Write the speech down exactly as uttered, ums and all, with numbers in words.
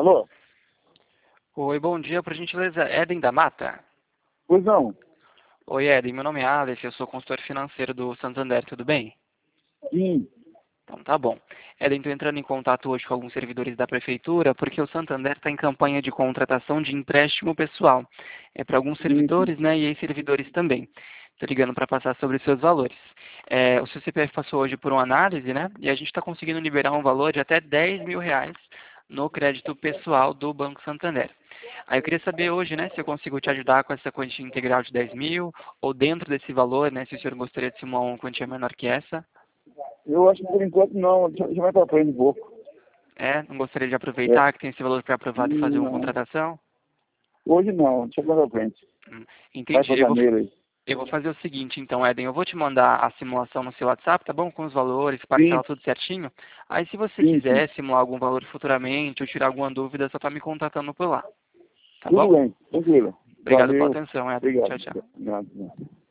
Alô? Oi, bom dia, por gentileza, Éden da Mata. Pois não. Oi, Éden, meu nome é Alex, eu sou consultor financeiro do Santander, tudo bem? Sim. Então tá bom. Éden, estou entrando em contato hoje com alguns servidores da Prefeitura, porque o Santander está em campanha de contratação de empréstimo pessoal. É para alguns Sim, sim. servidores, né, e ex-servidores também. Estou ligando para passar sobre os seus valores. É, o seu C P F passou hoje por uma análise, né, e a gente está conseguindo liberar um valor de até dez mil reais no crédito pessoal do Banco Santander. Aí eu queria saber hoje, né, se eu consigo te ajudar com essa quantia integral de dez mil, ou dentro desse valor, né, se o senhor gostaria de simular uma quantia menor que essa. Eu acho que por enquanto não. Deixa, deixa mais pra frente um pouco. É, não gostaria de É. aproveitar que tem esse valor pré-aprovado e fazer uma Não. contratação? Hoje não. Deixa mais pra frente. Hum, Vai pra entendi. Eu vou, janeiro aí. eu vou fazer o seguinte, então, Éden, eu vou te mandar a simulação no seu WhatsApp, tá bom? Com os valores, parcela Sim, tudo certinho. Aí, se você sim, sim. quiser simular algum valor futuramente ou tirar alguma dúvida, só tá me contatando por lá, tá Tudo bom? bem. Tranquilo. Obrigado pela Valeu. atenção, Éden. Obrigado. Tchau, tchau. Obrigado.